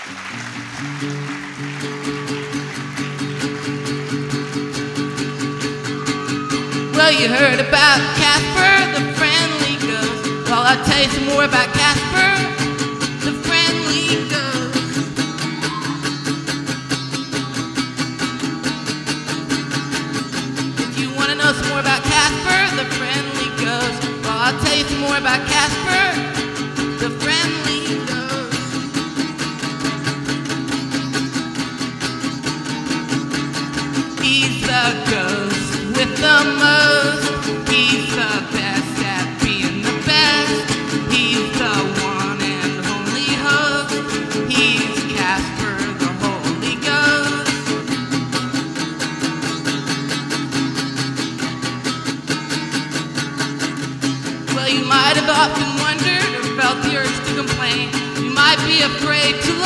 Well, you heard about Casper, the friendly ghost. Well, I'll tell you some more about Casper, the friendly ghost. If you want to know some more about Casper, the friendly ghost, well, I'll tell you some more about Casper, the friendly ghost. He's the ghost with the most. He's the best at being the best. He's the one and only host. He's Casper, the Holy Ghost. Well, you might have often wondered or felt the urge to complain. You might be afraid to